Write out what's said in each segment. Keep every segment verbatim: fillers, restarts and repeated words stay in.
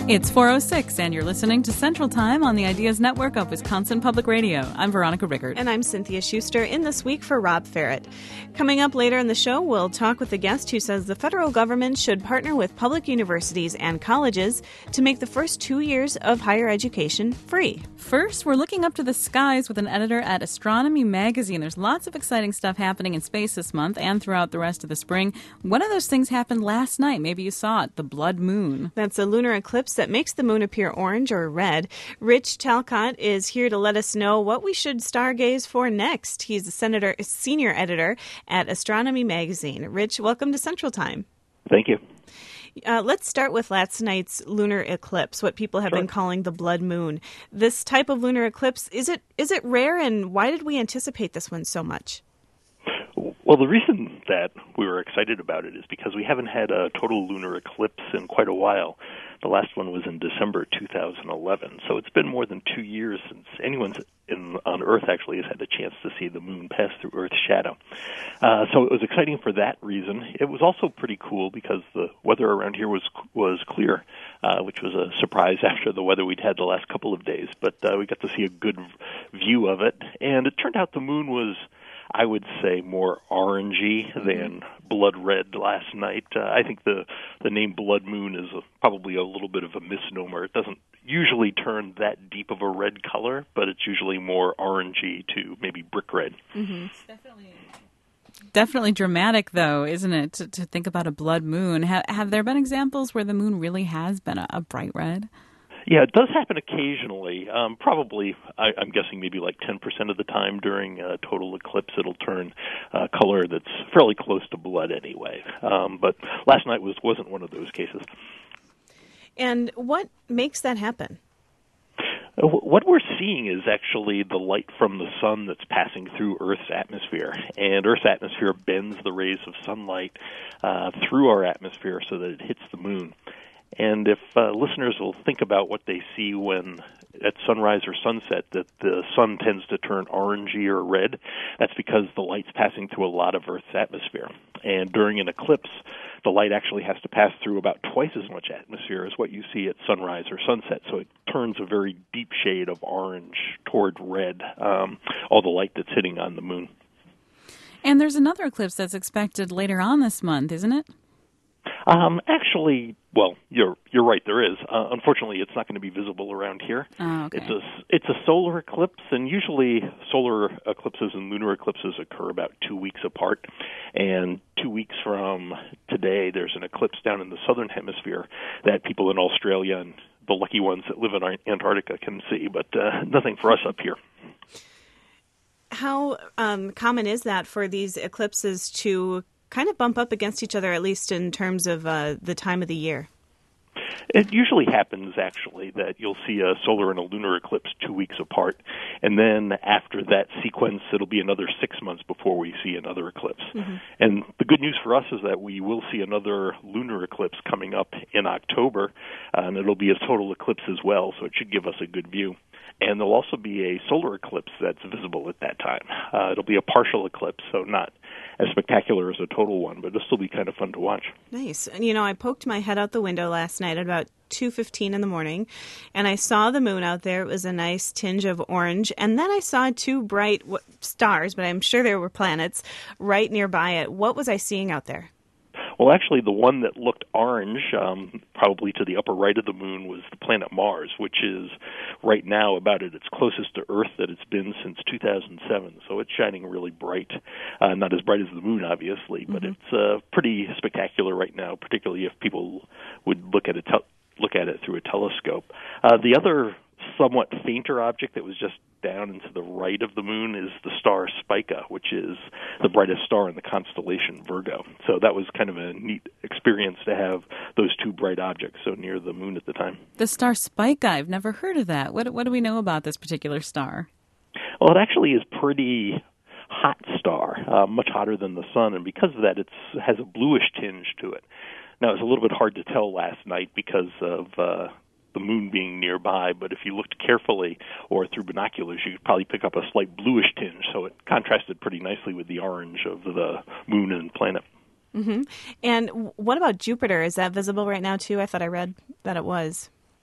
It's four oh six, and you're listening to Central Time on the Ideas Network of Wisconsin Public Radio. I'm Veronica Rickard. And I'm Cynthia Schuster, in this week for Rob Ferret. Coming up later in the show, we'll talk with a guest who says the federal government should partner with public universities and colleges to make the first two years of higher education free. First, we're looking up to the skies with an editor at Astronomy Magazine. There's lots of exciting stuff happening in space this month and throughout the rest of the spring. One of those things happened last night. Maybe you saw it, the blood moon. That's a lunar eclipse that makes the moon appear orange or red. Rich Talcott is here to let us know what we should stargaze for next. He's a senator, senior editor at Astronomy Magazine. Rich, welcome to Central Time. Thank you. Uh, let's start with last night's lunar eclipse, what people have Sure. been calling the blood moon. This type of lunar eclipse, is it is it rare, and why did we anticipate this one so much? Well, the reason that we were excited about it is because we haven't had a total lunar eclipse in quite a while. The last one was in December two thousand eleven, so it's been more than two years since anyone in, on Earth actually has had a chance to see the moon pass through Earth's shadow. Uh, so it was exciting for that reason. It was also pretty cool because the weather around here was was clear, uh, which was a surprise after the weather we'd had the last couple of days. But uh, we got to see a good view of it, and it turned out the moon was, I would say, more orangey than blood red last night. Uh, I think the, the name blood moon is a, probably a little bit of a misnomer. It doesn't usually turn that deep of a red color, but it's usually more orangey to maybe brick red. Mm-hmm. It's definitely, definitely dramatic, though, isn't it, to, to think about a blood moon? Ha- have there been examples where the moon really has been a, a bright red? Yeah, it does happen occasionally. Um, probably, I, I'm guessing maybe like ten percent of the time during a total eclipse, it'll turn uh, color that's fairly close to blood anyway. Um, but last night was, wasn't one of those cases. And what makes that happen? What we're seeing is actually the light from the sun that's passing through Earth's atmosphere. And Earth's atmosphere bends the rays of sunlight uh, through our atmosphere so that it hits the moon. And if uh, listeners will think about what they see when at sunrise or sunset, that the sun tends to turn orangey or red, that's because the light's passing through a lot of Earth's atmosphere. And during an eclipse, the light actually has to pass through about twice as much atmosphere as what you see at sunrise or sunset. So it turns a very deep shade of orange toward red, um, all the light that's hitting on the moon. And there's another eclipse that's expected later on this month, isn't it? Um, actually, well, you're you're right. There is. Uh, unfortunately, it's not going to be visible around here. Oh, okay. It's a it's a solar eclipse, and usually solar eclipses and lunar eclipses occur about two weeks apart. And two weeks from today, there's an eclipse down in the southern hemisphere that people in Australia and the lucky ones that live in Antarctica can see, but uh, nothing for us up here. How um, common is that for these eclipses to kind of bump up against each other, at least in terms of uh, the time of the year? It usually happens, actually, that you'll see a solar and a lunar eclipse two weeks apart, and then after that sequence, it'll be another six months before we see another eclipse. Mm-hmm. And the good news for us is that we will see another lunar eclipse coming up in October, and it'll be a total eclipse as well, so it should give us a good view. And there'll also be a solar eclipse that's visible at that time. Uh, it'll be a partial eclipse, so not as spectacular as a total one, but it'll still be kind of fun to watch. Nice. And, you know, I poked my head out the window last night at about two fifteen in the morning, and I saw the moon out there. It was a nice tinge of orange. And then I saw two bright w- stars, but I'm sure there were planets, right nearby it. What was I seeing out there? Well, actually, the one that looked orange, um, probably to the upper right of the moon, was the planet Mars, which is right now about at its closest to Earth that it's been since two thousand seven. So it's shining really bright. Uh, not as bright as the moon, obviously, but mm-hmm. it's uh, pretty spectacular right now, particularly if people would look at it, te- look at it through a telescope. Uh, the other somewhat fainter object that was just down and to the right of the moon is the star Spica, which is the brightest star in the constellation Virgo. So that was kind of a neat experience to have those two bright objects so near the moon at the time. The star Spica, I've never heard of that. What, what do we know about this particular star? Well, it actually is pretty hot star, uh, much hotter than the sun, and because of that, it has a bluish tinge to it. Now, it was a little bit hard to tell last night because of uh, the moon being nearby, but if you looked carefully or through binoculars, you could probably pick up a slight bluish tinge, so it contrasted pretty nicely with the orange of the moon and planet. Mm-hmm. And what about Jupiter? Is that visible right now, too? I thought I read that it was.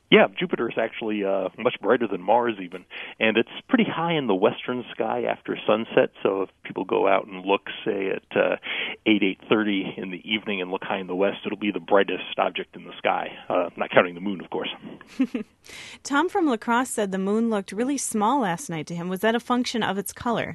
Yeah, Jupiter is actually uh, much brighter than Mars even, and it's pretty high in the western sky after sunset, so if people go out and look, say, at uh, eight, eight thirty in the evening and look high in the west, it'll be the brightest object in the sky, uh, not counting the moon, of course. Tom from La Crosse said the moon looked really small last night to him. Was that a function of its color?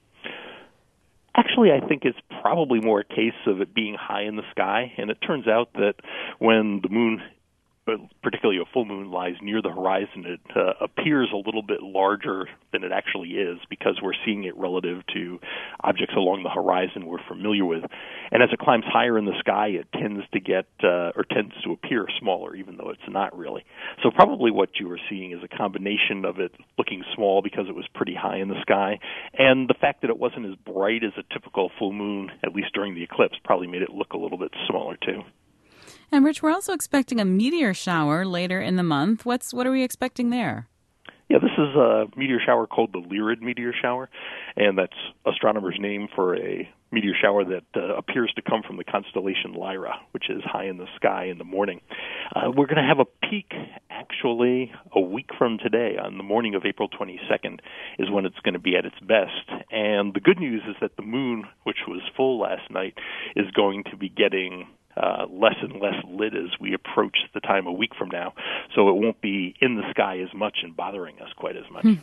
Actually, I think it's probably more a case of it being high in the sky, and it turns out that when the moon, particularly a full moon, lies near the horizon, it uh, appears a little bit larger than it actually is because we're seeing it relative to objects along the horizon we're familiar with. And as it climbs higher in the sky, it tends to get, uh, or tends to appear smaller, even though it's not really. So probably what you were seeing is a combination of it looking small because it was pretty high in the sky, and the fact that it wasn't as bright as a typical full moon, at least during the eclipse, probably made it look a little bit smaller too. And Rich, we're also expecting a meteor shower later in the month. What's what are we expecting there? Yeah, this is a meteor shower called the Lyrid meteor shower, and that's astronomers' name for a meteor shower that uh, appears to come from the constellation Lyra, which is high in the sky in the morning. Uh, we're going to have a peak actually a week from today, on the morning of April twenty-second, is when it's going to be at its best. And the good news is that the moon, which was full last night, is going to be getting Uh, less and less lit as we approach the time a week from now, so it won't be in the sky as much and bothering us quite as much. Hmm.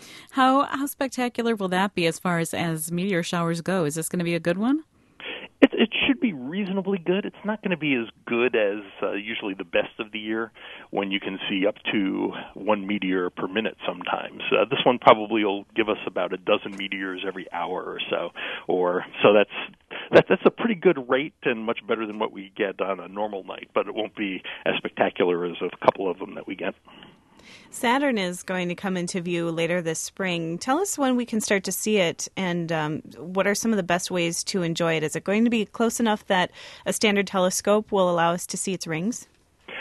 How how spectacular will that be as far as, as meteor showers go? Is this going to be a good one? It, it should be reasonably good. It's not going to be as good as uh, usually the best of the year, when you can see up to one meteor per minute sometimes. Uh, this one probably will give us about a dozen meteors every hour or so, or so that's that, that's a pretty good rate and much better than what we get on a normal night, but it won't be as spectacular as a couple of them that we get. Saturn is going to come into view later this spring. Tell us when we can start to see it, and um, what are some of the best ways to enjoy it? Is it going to be close enough that a standard telescope will allow us to see its rings?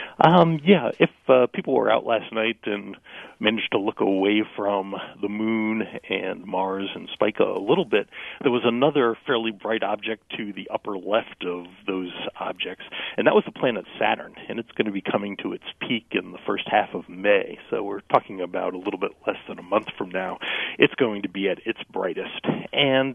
Um, yeah, if uh, people were out last night and managed to look away from the moon and Mars and Spica a little bit, there was another fairly bright object to the upper left of those objects, and that was the planet Saturn, and it's going to be coming to its peak in the first half of May, so we're talking about a little bit less than a month from now. It's going to be at its brightest, and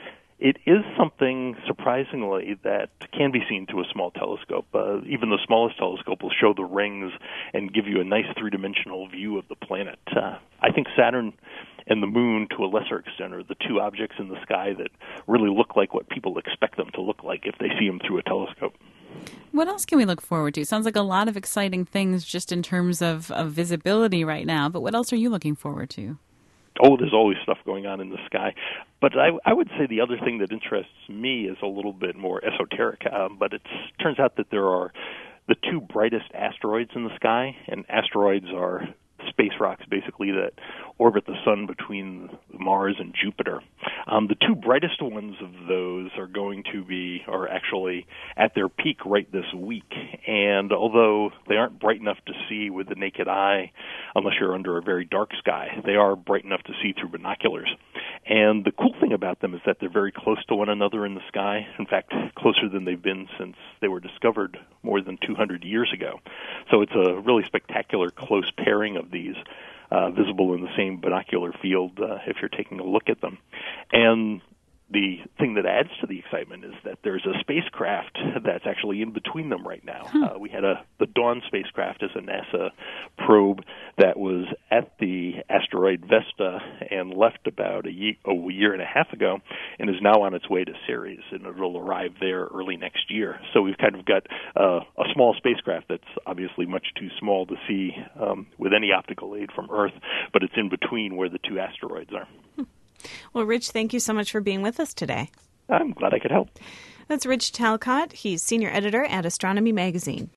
it is something, surprisingly, that can be seen through a small telescope. Uh, even the smallest telescope will show the rings and give you a nice three-dimensional view of the planet. Uh, I think Saturn and the moon, to a lesser extent, are the two objects in the sky that really look like what people expect them to look like if they see them through a telescope. What else can we look forward to? Sounds like a lot of exciting things just in terms of, of visibility right now, but what else are you looking forward to? Oh, there's always stuff going on in the sky. But I, I would say the other thing that interests me is a little bit more esoteric, um, but it turns out that there are the two brightest asteroids in the sky, and asteroids are space rocks, basically, that orbit the sun between Mars and Jupiter. Um, the two brightest ones of those are going to be, are actually at their peak right this week. And although they aren't bright enough to see with the naked eye, unless you're under a very dark sky, they are bright enough to see through binoculars. And the cool thing about them is that they're very close to one another in the sky. In fact, closer than they've been since they were discovered more than two hundred years ago. So it's a really spectacular close pairing of these, uh, visible in the same binocular field uh, if you're taking a look at them. And the thing that adds to the excitement is that there's a spacecraft that's actually in between them right now. Hmm. Uh, we had a the Dawn spacecraft as a NASA probe that was at the asteroid Vesta and left about a year, a year and a half ago, and is now on its way to Ceres, and it'll arrive there early next year. So we've kind of got uh, a small spacecraft that's obviously much too small to see um, with any optical aid from Earth, but it's in between where the two asteroids are. Hmm. Well, Rich, thank you so much for being with us today. I'm glad I could help. That's Rich Talcott. He's senior editor at Astronomy Magazine.